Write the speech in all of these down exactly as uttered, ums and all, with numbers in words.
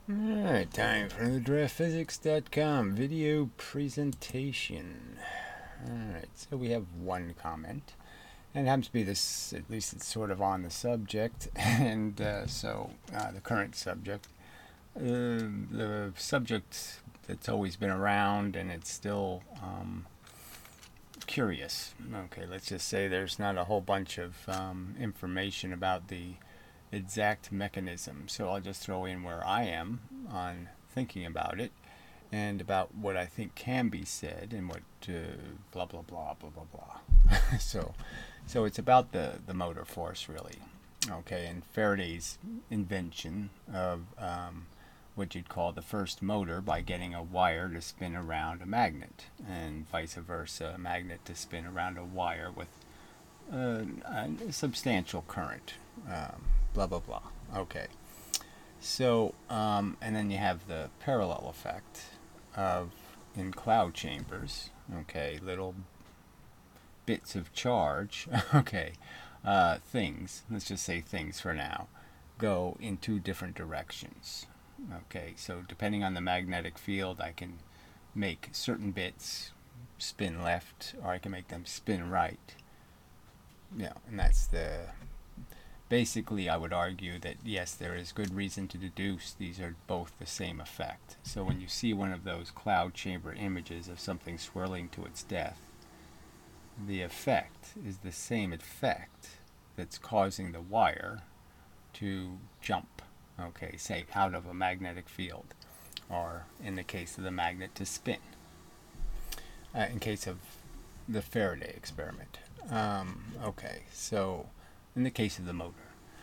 Alright, time for the draft physics dot com video presentation. Alright, so we have one comment. And it happens to be this, at least it's sort of on the subject, and uh, so uh, the current subject. Uh, the subject that's always been around and it's still um, curious. Okay, let's just say there's not a whole bunch of um, information about the exact mechanism. So I'll just throw in where I am on thinking about it and about what I think can be said and what uh, blah blah blah blah blah blah. so, so it's about the the motor force really. Okay, and Faraday's invention of um, what you'd call the first motor by getting a wire to spin around a magnet, and vice versa, a magnet to spin around a wire with uh, a substantial current. Um, blah blah blah. Okay, so um, and then you have the parallel effect of in cloud chambers. Okay, little bits of charge. okay, uh, things. Let's just say things for now. Go in two different directions. Okay, so depending on the magnetic field, I can make certain bits spin left, or I can make them spin right. Yeah, and that's the basically, I would argue that yes, there is good reason to deduce these are both the same effect. So when you see one of those cloud chamber images of something swirling to its death, the effect is the same effect that's causing the wire to jump, okay, say out of a magnetic field, or in the case of the magnet, to spin, uh, in case of the Faraday experiment. Um, okay, so in the case of the motor.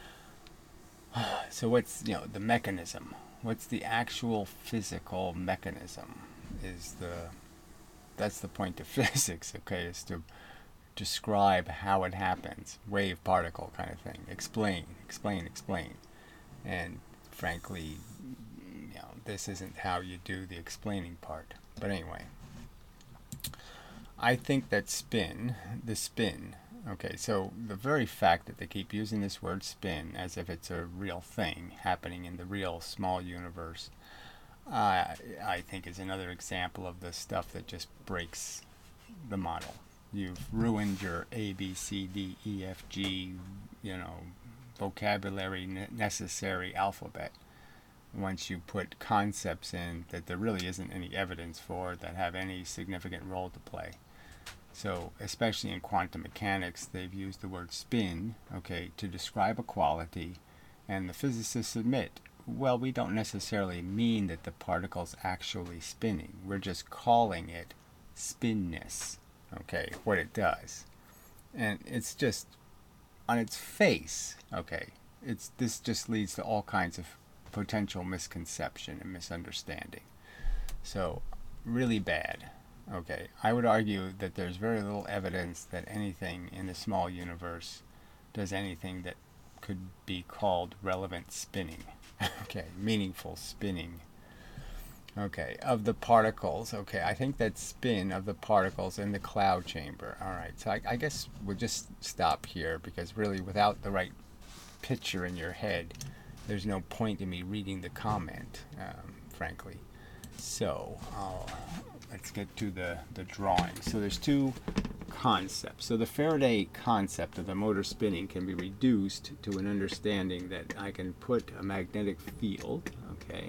So what's, you know, the mechanism? What's the actual physical mechanism? Is the that's the point of physics, okay, is to describe how it happens, wave particle kind of thing. Explain, explain, explain. And frankly, you know, this isn't how you do the explaining part. But anyway, I think that spin, the spin, okay, so the very fact that they keep using this word spin as if it's a real thing happening in the real small universe, uh, I think is another example of the stuff that just breaks the model. You've ruined your A, B, C, D, E, F, G, you know, vocabulary necessary alphabet once you put concepts in that there really isn't any evidence for that have any significant role to play. So, especially in quantum mechanics, they've used the word spin, okay, to describe a quality, and the physicists admit, well, we don't necessarily mean that the particle's actually spinning. We're just calling it spinness, okay, what it does. And it's just, on its face, okay, it's this just leads to all kinds of potential misconception and misunderstanding. So, really bad. Okay, I would argue that there's very little evidence that anything in the small universe does anything that could be called relevant spinning. okay, meaningful spinning. Okay, of the particles. Okay, I think that spin of the particles in the cloud chamber. All right, so I, I guess we'll just stop here because really without the right picture in your head, there's no point in me reading the comment, um, frankly. So, I'll let's get to the, the drawing. So there's two concepts. So the Faraday concept of the motor spinning can be reduced to an understanding that I can put a magnetic field, okay,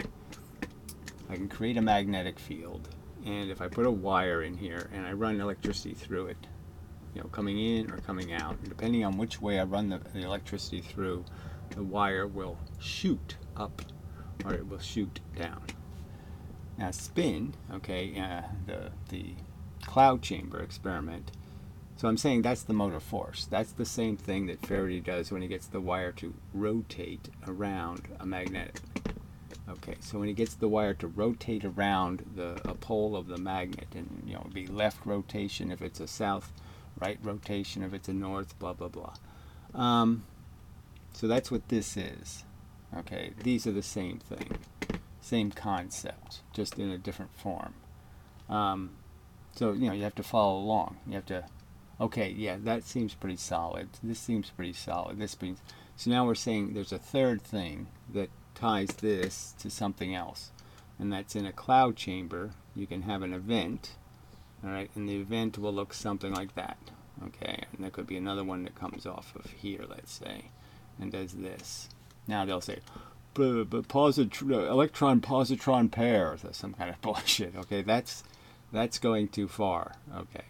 I can create a magnetic field, and if I put a wire in here and I run electricity through it, you know, coming in or coming out, and depending on which way I run the, the electricity through, the wire will shoot up or it will shoot down. Now spin, okay, uh, the, the cloud chamber experiment, so I'm saying that's the motor force. That's the same thing that Faraday does when he gets the wire to rotate around a magnet. Okay, so when he gets the wire to rotate around the a pole of the magnet, and you know, it'd be left rotation if it's a south, right rotation if it's a north, blah blah blah. Um, so that's what this is. Okay, these are the same thing. Same concept, just in a different form. Um, so, you know, you have to follow along. You have to, okay, yeah, that seems pretty solid. This seems pretty solid. This seems, so now we're saying there's a third thing that ties this to something else, and that's in a cloud chamber. You can have an event, all right, and the event will look something like that, okay, and there could be another one that comes off of here, let's say, and does this. Now they'll say, but, but positron, electron positron pair, or some kind of bullshit, okay, that's that's going too far, okay.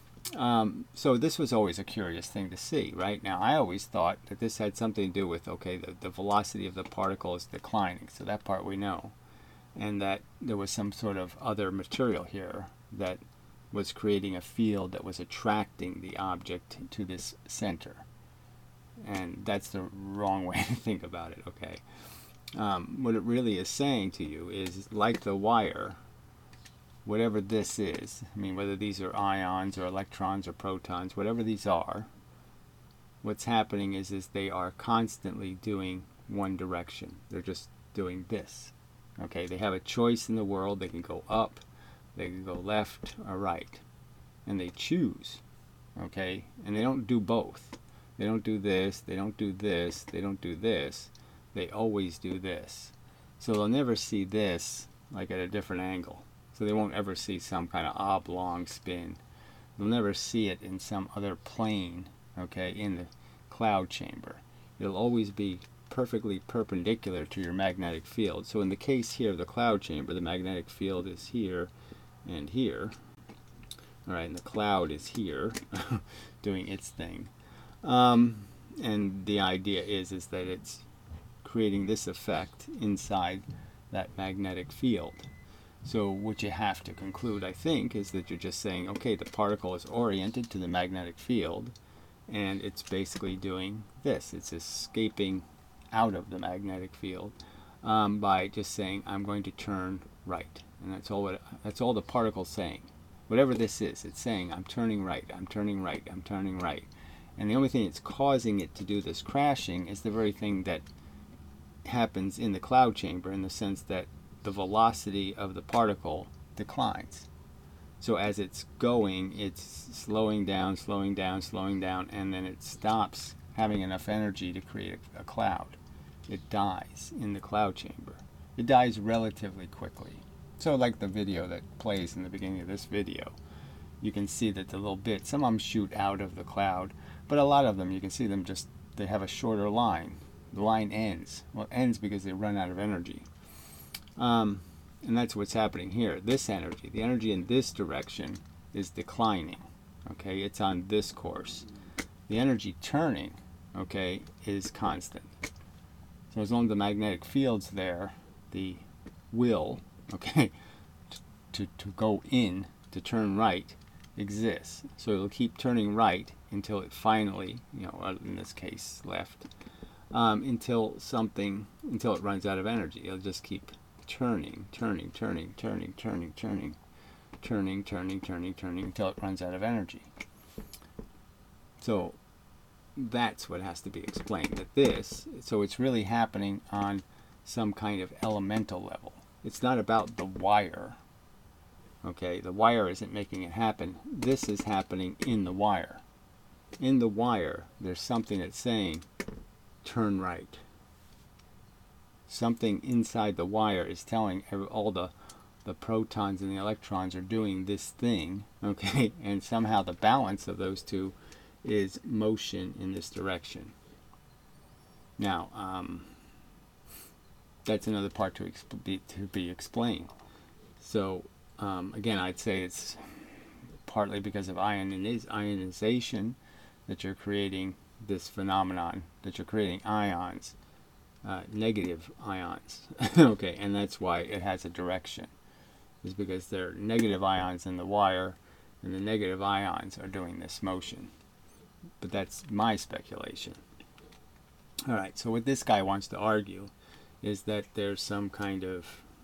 Um, so this was always a curious thing to see, right? Now, I always thought that this had something to do with, okay, the, the velocity of the particle is declining, so that part we know, and that there was some sort of other material here that was creating a field that was attracting the object to this center. And that's the wrong way to think about it, okay? Um, what it really is saying to you is, like the wire, whatever this is, I mean, whether these are ions or electrons or protons, whatever these are, what's happening is, is they are constantly doing one direction. They're just doing this. Okay, they have a choice in the world. They can go up, they can go left or right, and they choose. Okay, and they don't do both. They don't do this, they don't do this, they don't do this. They always do this. So they'll never see this like at a different angle. So they won't ever see some kind of oblong spin. They'll never see it in some other plane, okay, in the cloud chamber. It'll always be perfectly perpendicular to your magnetic field. So in the case here of the cloud chamber, the magnetic field is here and here. All right, and the cloud is here doing its thing. Um, and the idea is, is that it's creating this effect inside that magnetic field. So what you have to conclude, I think, is that you're just saying, okay, the particle is oriented to the magnetic field, and it's basically doing this. It's escaping out of the magnetic field um, by just saying, I'm going to turn right. And that's all, what, that's all the particle's saying. Whatever this is, it's saying, I'm turning right, I'm turning right, I'm turning right. And the only thing that's causing it to do this crashing is the very thing that happens in the cloud chamber, in the sense that the velocity of the particle declines. So as it's going, it's slowing down, slowing down, slowing down, and then it stops having enough energy to create a, a cloud. It dies in the cloud chamber. It dies relatively quickly. So like the video that plays in the beginning of this video, you can see that the little bits, some of them shoot out of the cloud, but a lot of them, you can see them just, they have a shorter line. The line ends. Well, it ends because they run out of energy. Um, and that's what's happening here. This energy, the energy in this direction is declining. Okay, it's on this course. The energy turning, okay, is constant. So as long as the magnetic field's there, the will, okay, to, to go in, to turn right, exists. So it'll keep turning right until it finally, you know, in this case, left, um, until something, until it runs out of energy. It'll just keep turning, turning, turning, turning, turning, turning, turning, turning, turning, turning, until it runs out of energy. So that's what has to be explained. That this, so it's really happening on some kind of elemental level. It's not about the wire. Okay, the wire isn't making it happen. This is happening in the wire. In the wire, there's something that's saying, turn right. Something inside the wire is telling all the the protons and the electrons are doing this thing, okay, and somehow the balance of those two is motion in this direction. Now, um, that's another part to, exp be, to be explained. So, um, again, I'd say it's partly because of ioniz ionization that you're creating this phenomenon, that you're creating ions. Uh, negative ions, okay, and that's why it has a direction, is because there are negative ions in the wire, and the negative ions are doing this motion. But that's my speculation. Alright, so what this guy wants to argue is that there's some kind of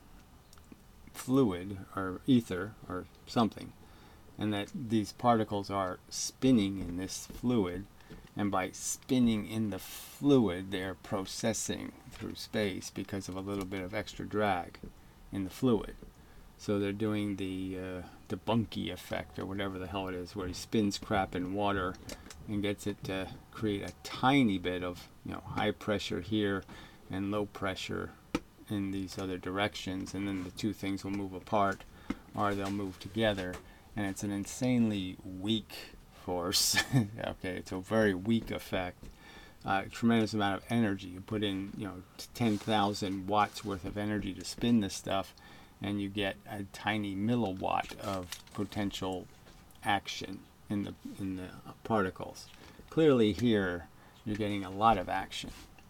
fluid or ether or something, and that these particles are spinning in this fluid, and by spinning in the fluid, they're processing through space because of a little bit of extra drag in the fluid. So they're doing the uh, the Bunky effect, or whatever the hell it is, where he spins crap in water and gets it to create a tiny bit of, you know, high pressure here and low pressure in these other directions, and then the two things will move apart or they'll move together, and it's an insanely weak force. Okay, it's a very weak effect. Uh, tremendous amount of energy. You put in, you know, ten thousand watts worth of energy to spin this stuff, and you get a tiny milliwatt of potential action in the in the particles. Clearly here you're getting a lot of action.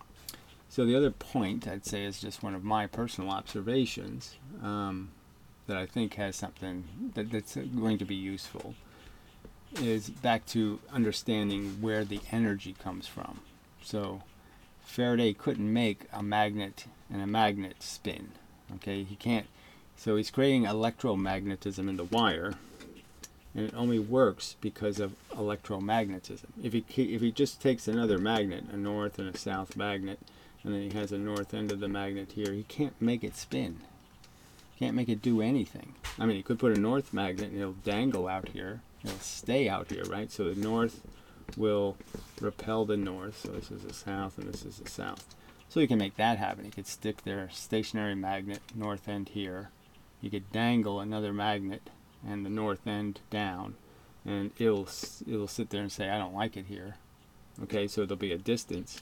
So the other point I'd say is just one of my personal observations um, that I think has something that, that's going to be useful, is back to understanding where the energy comes from. So Faraday couldn't make a magnet and a magnet spin. Okay, he can't. So he's creating electromagnetism in the wire, and it only works because of electromagnetism. If he if he just takes another magnet, a north and a south magnet, and then he has a north end of the magnet here, he can't make it spin. Can't make it do anything. I mean, he could put a north magnet and it'll dangle out here. It'll stay out here, right? So the north will repel the north. So this is the south and this is the south. So you can make that happen. You could stick their stationary magnet north end here. You could dangle another magnet and the north end down, and it'll it'll sit there and say, I don't like it here. Okay, so there'll be a distance.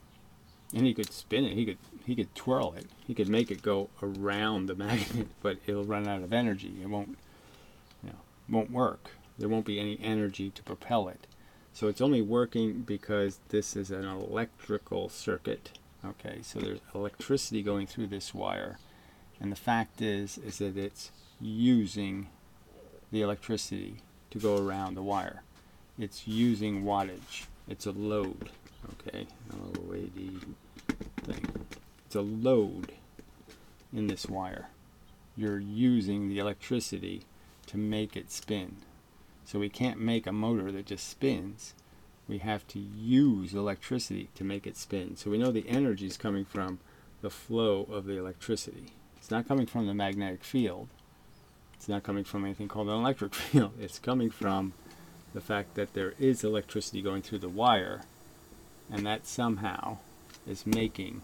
And he could spin it. He could he could twirl it. He could make it go around the magnet, but it'll run out of energy. It won't, you know, won't work. There won't be any energy to propel it. So it's only working because this is an electrical circuit. Okay, so there's electricity going through this wire, and the fact is is that it's using the electricity to go around the wire. It's using wattage. It's a load. Okay, L O A D thing. It's a load in this wire. You're using the electricity to make it spin. So we can't make a motor that just spins. We have to use electricity to make it spin. So we know the energy is coming from the flow of the electricity. It's not coming from the magnetic field. It's not coming from anything called an electric field. It's coming from the fact that there is electricity going through the wire, and that somehow is making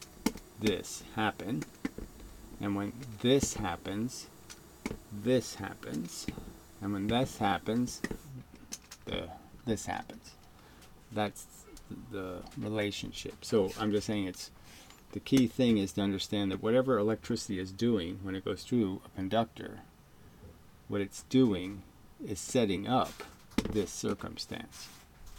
this happen. And when this happens, this happens. And when this happens, the this happens. That's the relationship. So I'm just saying, it's the key thing is to understand that whatever electricity is doing when it goes through a conductor, what it's doing is setting up this circumstance.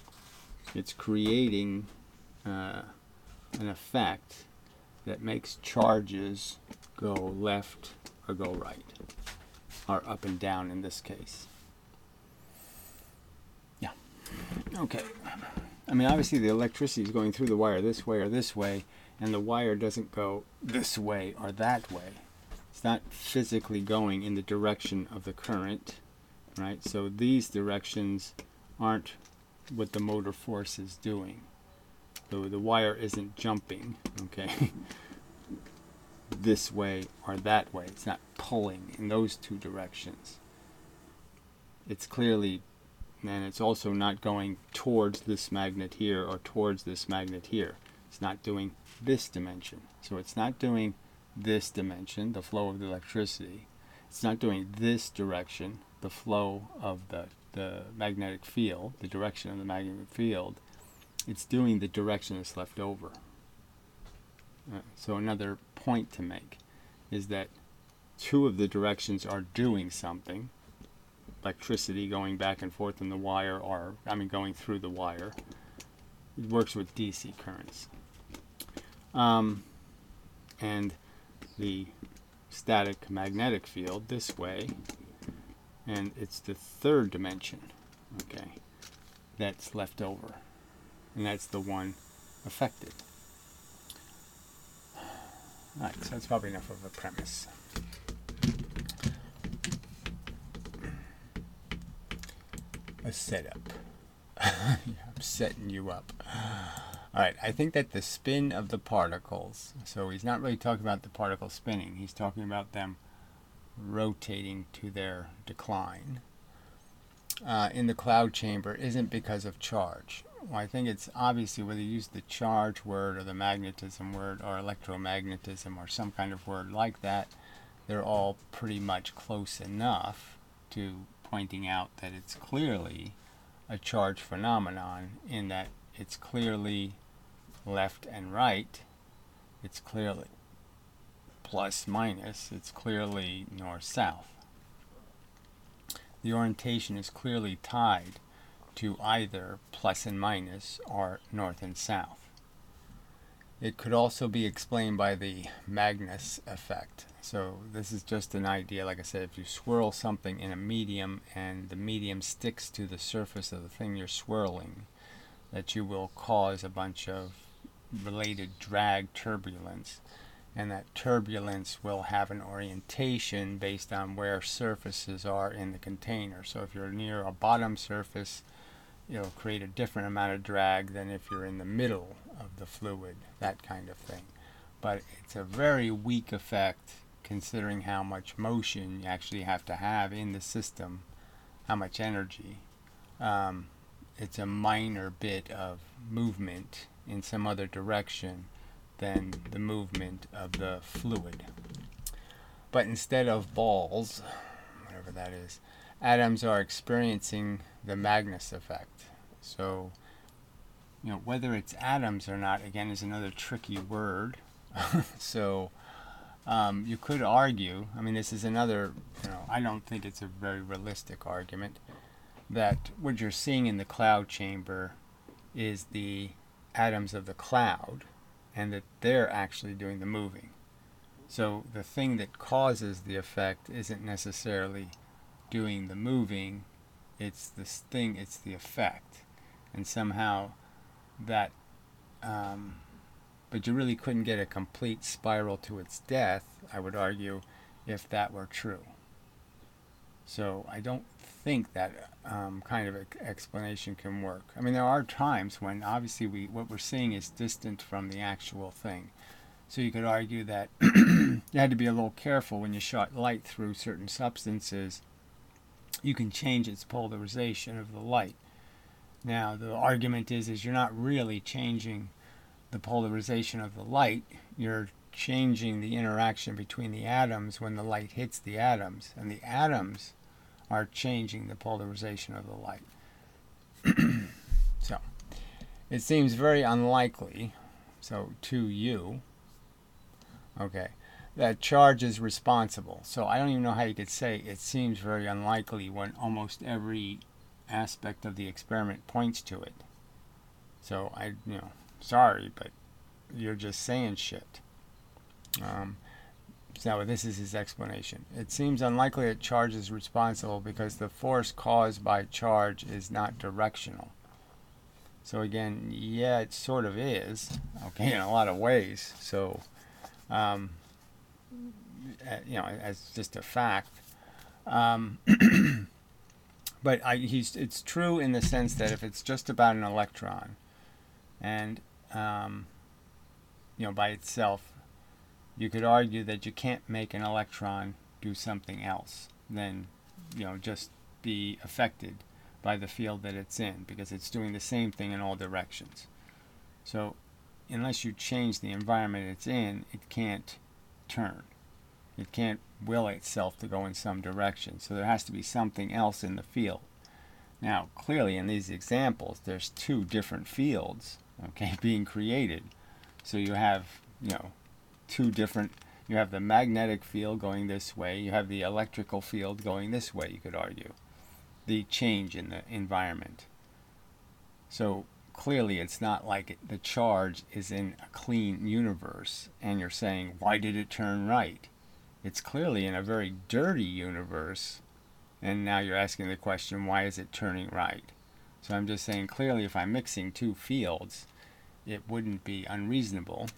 It's creating uh, an effect that makes charges go left or go right, or up and down in this case. Yeah. Okay. I mean, obviously the electricity is going through the wire this way or this way, and the wire doesn't go this way or that way. It's not physically going in the direction of the current, right? So these directions aren't what the motor force is doing. So the wire isn't jumping, okay, this way or that way. It's not pulling in those two directions. It's clearly, and it's also not going towards this magnet here or towards this magnet here. It's not doing this dimension. So it's not doing this dimension, the flow of the electricity. It's not doing this direction, the flow of the, the magnetic field, the direction of the magnetic field. It's doing the direction that's left over. Uh, so another point to make is that two of the directions are doing something. Electricity going back and forth in the wire, or I mean going through the wire. It works with D C currents. Um, and the static magnetic field this way, and it's the third dimension, okay, that's left over, and that's the one affected. Alright, so that's probably enough of a premise. A setup. I'm setting you up. Alright, I think that the spin of the particles, so he's not really talking about the particles spinning, he's talking about them rotating to their decline uh, in the cloud chamber isn't because of charge. Well, I think it's obviously whether you use the charge word or the magnetism word or electromagnetism or some kind of word like that, they're all pretty much close enough to pointing out that it's clearly a charge phenomenon, in that it's clearly left and right, it's clearly plus minus, it's clearly north south. The orientation is clearly tied to either plus and minus or north and south. It could also be explained by the Magnus effect. So this is just an idea, like I said, if you swirl something in a medium and the medium sticks to the surface of the thing you're swirling, that you will cause a bunch of related drag turbulence, and that turbulence will have an orientation based on where surfaces are in the container. So if you're near a bottom surface, it'll create a different amount of drag than if you're in the middle of the fluid, that kind of thing. But it's a very weak effect considering how much motion you actually have to have in the system, how much energy. Um, it's a minor bit of movement in some other direction than the movement of the fluid. But instead of balls, whatever that is, atoms are experiencing the Magnus effect. So, you know, whether it's atoms or not, again, is another tricky word. So, um, you could argue, I mean, this is another, you know, I don't think it's a very realistic argument, that what you're seeing in the cloud chamber is the atoms of the cloud, and that they're actually doing the moving. So the thing that causes the effect isn't necessarily doing the moving, it's this thing, it's the effect. And somehow that, um, but you really couldn't get a complete spiral to its death, I would argue, if that were true. So I don't think that um, kind of explanation can work. I mean, there are times when obviously we what we're seeing is distant from the actual thing. So you could argue that you had to be a little careful when you shot light through certain substances. You can change its polarization of the light. Now, the argument is, is you're not really changing the polarization of the light. You're changing the interaction between the atoms when the light hits the atoms. And the atoms are changing the polarization of the light. So, it seems very unlikely, so to you, okay, that charge is responsible. So I don't even know how you could say it seems very unlikely when almost every aspect of the experiment points to it. So I, you know, sorry, but you're just saying shit. Um, so this is his explanation. It seems unlikely that charge is responsible because the force caused by charge is not directional. So again, yeah, it sort of is, okay, in a lot of ways. So, um, you know, as just a fact. Um, but I, he's, it's true in the sense that if it's just about an electron, and um, you know, by itself, you could argue that you can't make an electron do something else than, you know, just be affected by the field that it's in, because it's doing the same thing in all directions. So unless you change the environment it's in, it can't turn. It can't will itself to go in some direction. So there has to be something else in the field. Now, clearly in these examples, there's two different fields, okay, being created. So you have, you know, two different, you have the magnetic field going this way, you have the electrical field going this way, you could argue. The change in the environment. So clearly it's not like it, the charge is in a clean universe and you're saying, why did it turn right? It's clearly in a very dirty universe, and now you're asking the question, why is it turning right? So I'm just saying, clearly if I'm mixing two fields, it wouldn't be unreasonable.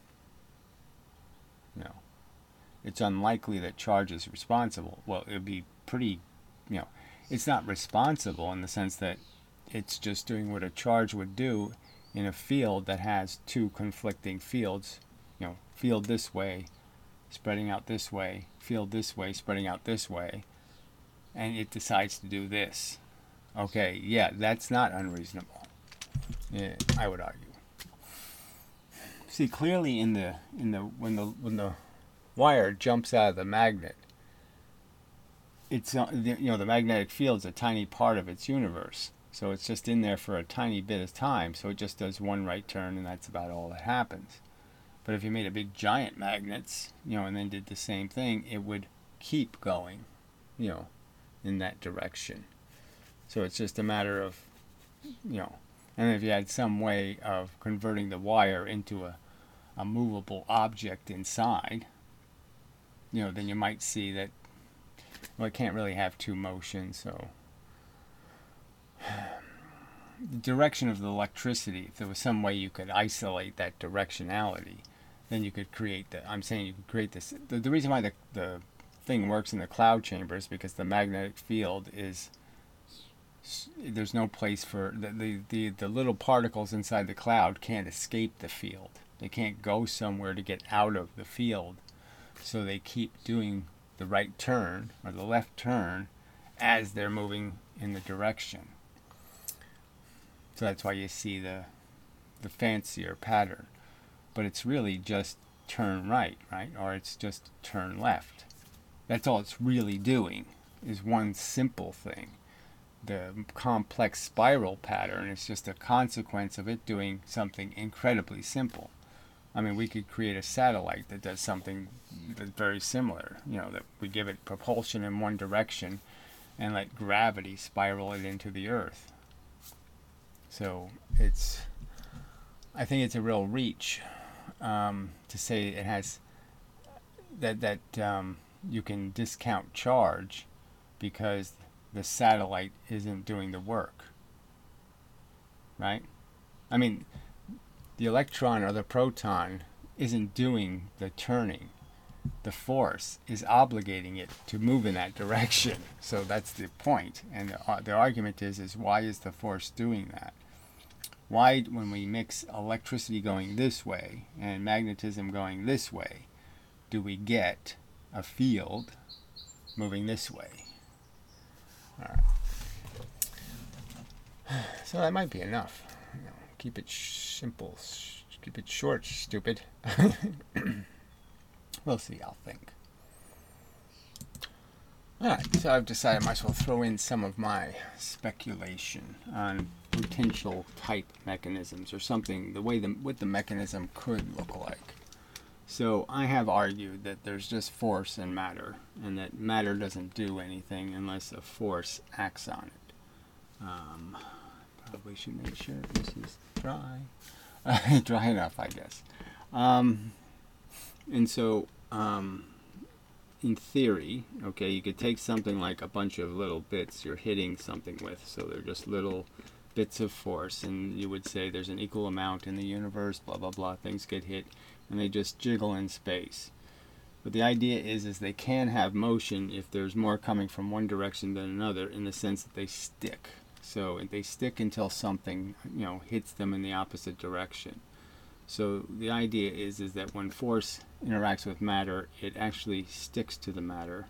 No. It's unlikely that charge is responsible. Well, it would be pretty, you know, it's not responsible in the sense that it's just doing what a charge would do in a field that has two conflicting fields, you know, field this way, spreading out this way, field this way, spreading out this way, and it decides to do this. Okay, yeah, that's not unreasonable. Yeah, I would argue. See, clearly in the in the when the when the wire jumps out of the magnet, it's uh, you know the magnetic field's a tiny part of its universe, so it's just in there for a tiny bit of time. So it just does one right turn, and that's about all that happens. But if you made a big giant magnets, you know, and then did the same thing, it would keep going, you know, in that direction. So it's just a matter of, you know, and if you had some way of converting the wire into a, a movable object inside, you know, then you might see that, well, it can't really have two motions, so the direction of the electricity, if there was some way you could isolate that directionality, then you could create the, I'm saying you could create this, the, the reason why the, the thing works in the cloud chamber is because the magnetic field is, there's no place for, the, the, the, the little particles inside the cloud can't escape the field. They can't go somewhere to get out of the field, so they keep doing the right turn or the left turn as they're moving in the direction. So that's why you see the the fancier pattern. But it's really just turn right, right? Or it's just turn left. That's all it's really doing, is one simple thing. The complex spiral pattern is just a consequence of it doing something incredibly simple. I mean, we could create a satellite that does something that's very similar. You know, that we give it propulsion in one direction and let gravity spiral it into the Earth. So it's, I think it's a real reach um, to say it has, that, that um, you can discount charge because the satellite isn't doing the work. Right? I mean, the electron or the proton isn't doing the turning. The force is obligating it to move in that direction. So that's the point. And the, uh, the argument is, is why is the force doing that? Why, when we mix electricity going this way and magnetism going this way, do we get a field moving this way? All right. So that might be enough. You know, keep it sh- simple. Sh- keep it short, stupid. We'll see, I'll think. Alright, so I've decided I might as well throw in some of my speculation on potential type mechanisms, or something, the way the, what the mechanism could look like. So I have argued that there's just force and matter, and that matter doesn't do anything unless a force acts on it. Um, probably should make sure this is dry. Dry enough, I guess. Um, and so, um, in theory, okay, you could take something like a bunch of little bits you're hitting something with, so they're just little bits of force, and you would say there's an equal amount in the universe, blah, blah, blah, things get hit, and they just jiggle in space. But the idea is, is they can have motion if there's more coming from one direction than another, in the sense that they stick. So they stick until something, you know, hits them in the opposite direction. So the idea is, is that when force interacts with matter, it actually sticks to the matter,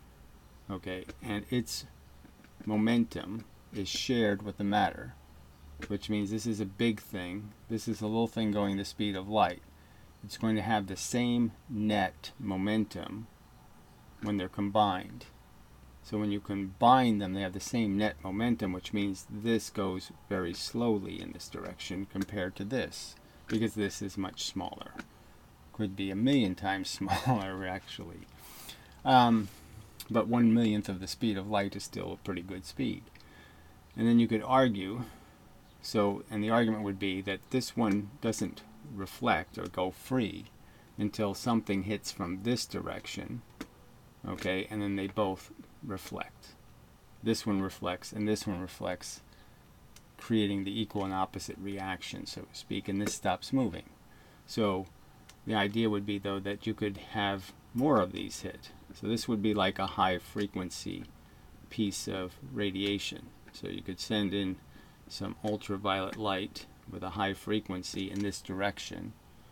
okay, and its momentum is shared with the matter, which means this is a big thing, this is a little thing going the speed of light. It's going to have the same net momentum when they're combined. So when you combine them, they have the same net momentum, which means this goes very slowly in this direction compared to this, because this is much smaller. Could be a million times smaller, actually. Um, but one millionth of the speed of light is still a pretty good speed. And then you could argue, so, and the argument would be that this one doesn't reflect or go free until something hits from this direction, okay, and then they both reflect. This one reflects and this one reflects, creating the equal and opposite reaction, so to speak, and this stops moving. So the idea would be, though, that you could have more of these hit. So this would be like a high frequency piece of radiation. So you could send in some ultraviolet light with a high frequency in this direction.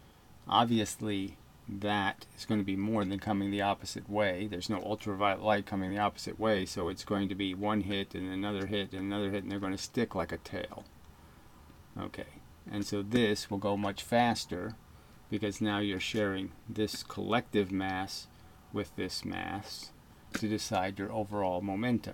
Obviously that is going to be more than coming the opposite way. There's no ultraviolet light coming the opposite way, so it's going to be one hit and another hit and another hit, and they're going to stick like a tail. Okay, And so this will go much faster because now you're sharing this collective mass with this mass to decide your overall momentum.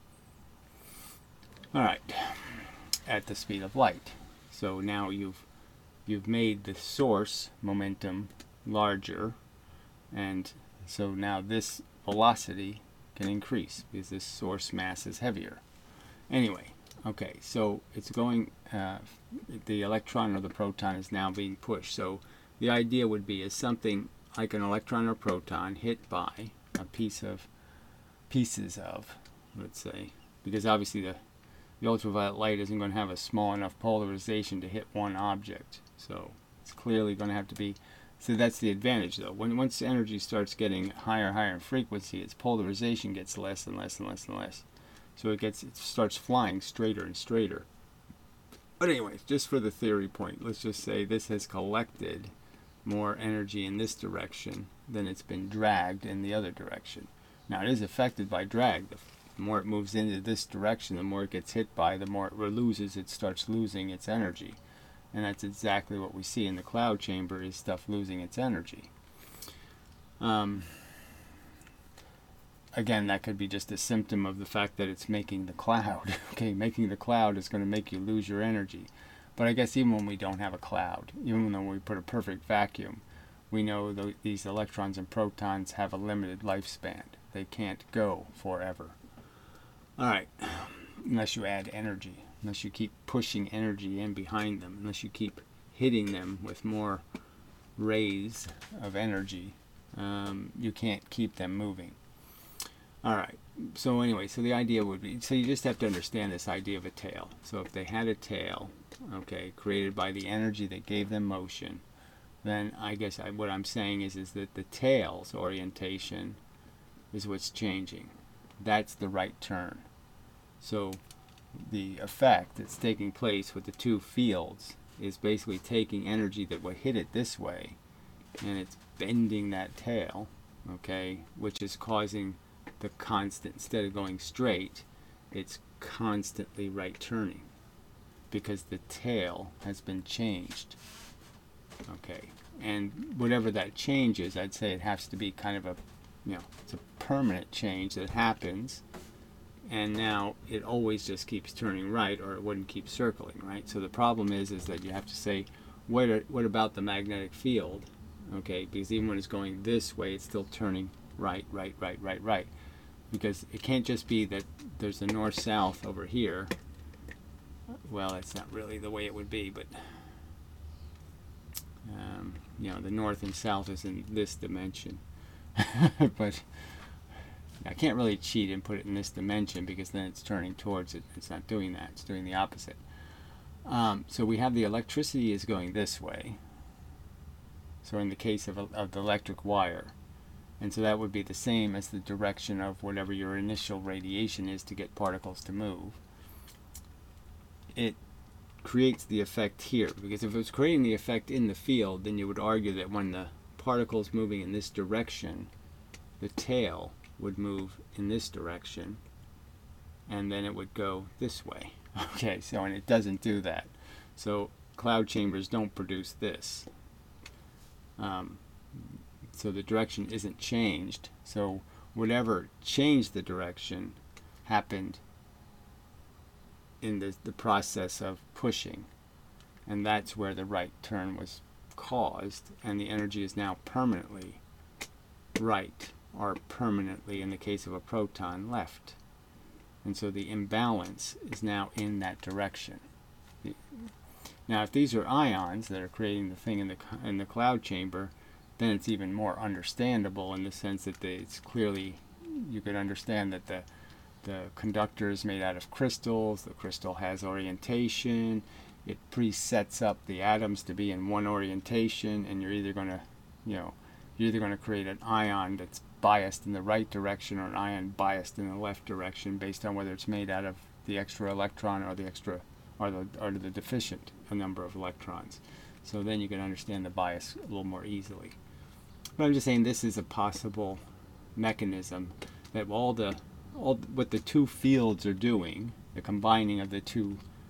All right, at the speed of light. So now you've you've made the source momentum larger, and so now this velocity can increase because this source mass is heavier. Anyway, okay, so it's going, uh, the electron or the proton is now being pushed. So the idea would be is something like an electron or proton hit by a piece of, pieces of, let's say, because obviously the, the ultraviolet light isn't going to have a small enough polarization to hit one object. So it's clearly going to have to be, so that's the advantage though. When once energy starts getting higher and higher in frequency, its polarization gets less and less and less and less. So it gets, it starts flying straighter and straighter. But anyways, just for the theory point, let's just say this has collected more energy in this direction than it's been dragged in the other direction. Now it is affected by drag. The more it moves into this direction, the more it gets hit by, the more it loses, it starts losing its energy. And that's exactly what we see in the cloud chamber, is stuff losing its energy. Um, again, that could be just a symptom of the fact that it's making the cloud. Okay, making the cloud is going to make you lose your energy. But I guess even when we don't have a cloud, even when we put a perfect vacuum, we know th these electrons and protons have a limited lifespan. They can't go forever. All right, unless you add energy, unless you keep pushing energy in behind them, unless you keep hitting them with more rays of energy, um, you can't keep them moving. All right, so anyway, so the idea would be, so you just have to understand this idea of a tail. So if they had a tail, okay, created by the energy that gave them motion, then I guess I, what I'm saying is, is that the tail's orientation is what's changing. That's the right turn. So the effect that's taking place with the two fields is basically taking energy that would hit it this way, and it's bending that tail, okay, which is causing the constant, instead of going straight, it's constantly right turning because the tail has been changed. Okay, and whatever that change is, I'd say it has to be kind of a, you know, it's a permanent change that happens, and now it always just keeps turning right, or it wouldn't keep circling, right? So the problem is, is that you have to say, what, are, what about the magnetic field? Okay, because even when it's going this way, it's still turning right, right, right, right, right. Because it can't just be that there's the north-south over here. Well, that's not really the way it would be, but um, you know, the north and south is in this dimension. But I can't really cheat and put it in this dimension, because then it's turning towards it. It's not doing that. It's doing the opposite. Um, so we have the electricity is going this way. So in the case of, a, of the electric wire. And so that would be the same as the direction of whatever your initial radiation is to get particles to move. It creates the effect here, because if it was creating the effect in the field, then you would argue that when the particle's moving in this direction, the tail would move in this direction, and then it would go this way. Okay, so, and it doesn't do that. So cloud chambers don't produce this. Um, so the direction isn't changed. So whatever changed the direction happened in the, the process of pushing, and that's where the right turn was caused, and the energy is now permanently right, or permanently, in the case of a proton, left. And so the imbalance is now in that direction. Now if these are ions that are creating the thing in the, in the cloud chamber, then it's even more understandable, in the sense that they, it's clearly, you could understand that the the conductor is made out of crystals. The crystal has orientation. It presets up the atoms to be in one orientation, and you're either going to, you know, you're either going to create an ion that's biased in the right direction, or an ion biased in the left direction, based on whether it's made out of the extra electron or the extra, or the or the deficient number of electrons. So then you can understand the bias a little more easily. But I'm just saying, this is a possible mechanism that all the all what the two fields are doing, the combining of the two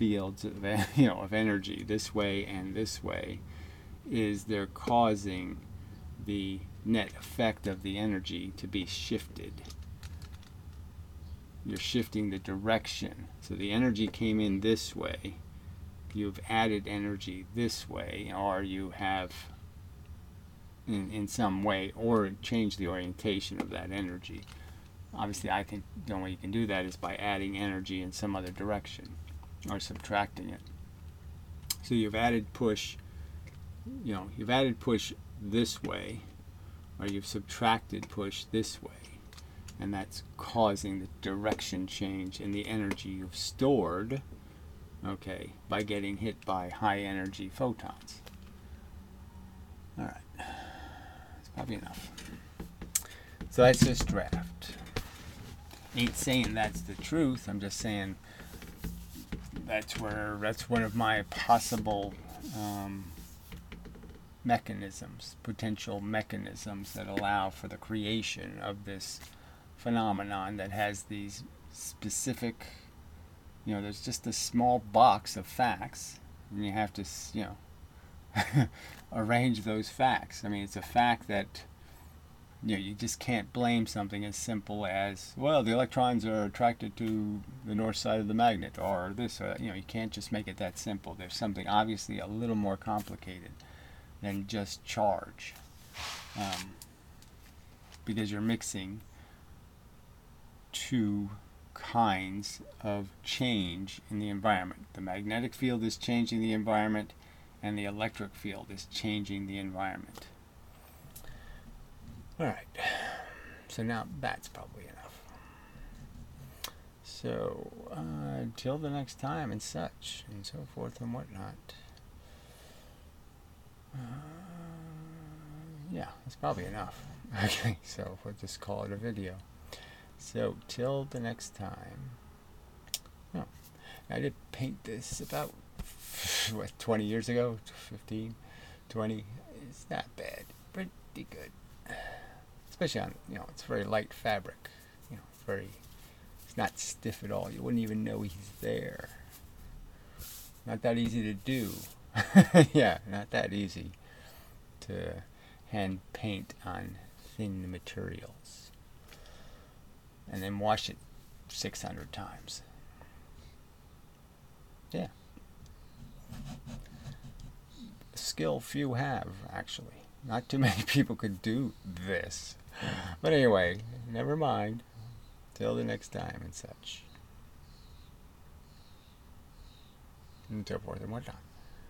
fields of, you know, of energy this way and this way, is they're causing the net effect of the energy to be shifted. You're shifting the direction. So the energy came in this way, you've added energy this way, or you have in, in some way, or change the orientation of that energy. Obviously, I think the only way you can do that is by adding energy in some other direction or subtracting it. So you've added push, you know, you've added push this way, or you've subtracted push this way, and that's causing the direction change in the energy you've stored, okay, by getting hit by high energy photons. All right, that's probably enough. So that's this draft. Ain't saying that's the truth. I'm just saying that's where that's one of my possible um, mechanisms, potential mechanisms that allow for the creation of this phenomenon that has these specific, you know, there's just a small box of facts, and you have to, you know, arrange those facts. I mean, it's a fact that, you know, you just can't blame something as simple as, well, the electrons are attracted to the north side of the magnet, or this, or, you know, you can't just make it that simple. There's something obviously a little more complicated than just charge, um, because you're mixing two kinds of change in the environment. The magnetic field is changing the environment, and the electric field is changing the environment. Alright, so now that's probably enough. So, uh, till the next time and such, and so forth and whatnot. Uh, yeah, that's probably enough. Okay, so we'll just call it a video. So, till the next time. No, I did paint this about, what, twenty years ago? fifteen, twenty? It's not bad. Pretty good. Especially on, you know, it's very light fabric. You know, it's very, it's not stiff at all. You wouldn't even know he's there. Not that easy to do. Yeah, not that easy to hand paint on thin materials. And then wash it six hundred times. Yeah. Skill few have, actually. Not too many people could do this. But anyway, never mind. Till the next time and such. And so forth and whatnot.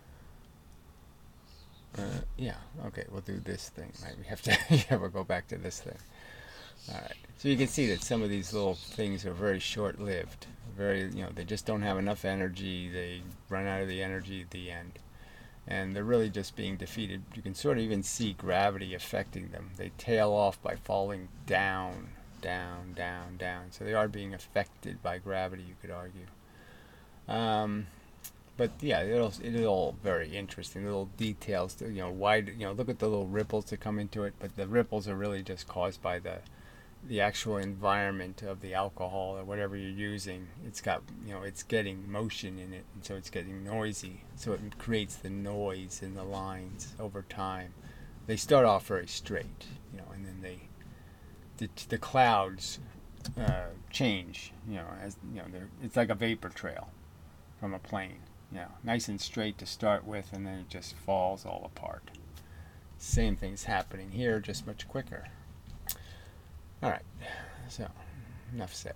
Uh, yeah, okay, we'll do this thing. Right? We have to yeah, we'll go back to this thing. Alright, so you can see that some of these little things are very short-lived. Very, you know, they just don't have enough energy. They run out of the energy at the end. And they're really just being defeated. You can sort of even see gravity affecting them. They tail off by falling down, down, down, down. So they are being affected by gravity, you could argue. Um, but yeah, it'll, it's all very interesting. Little details, to, you know, wide, you know, look at the little ripples that come into it. But the ripples are really just caused by the the actual environment of the alcohol or whatever you're using. It's got, you know, it's getting motion in it, and so it's getting noisy. So it creates the noise in the lines over time. They start off very straight, you know, and then they, the, the clouds uh, change, you know, as you know, they're, it's like a vapor trail from a plane, you know, nice and straight to start with, and then it just falls all apart. Same thing's happening here, just much quicker. Alright, so, enough said.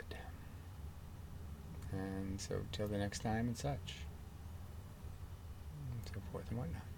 And so, till the next time and such. And so forth and whatnot.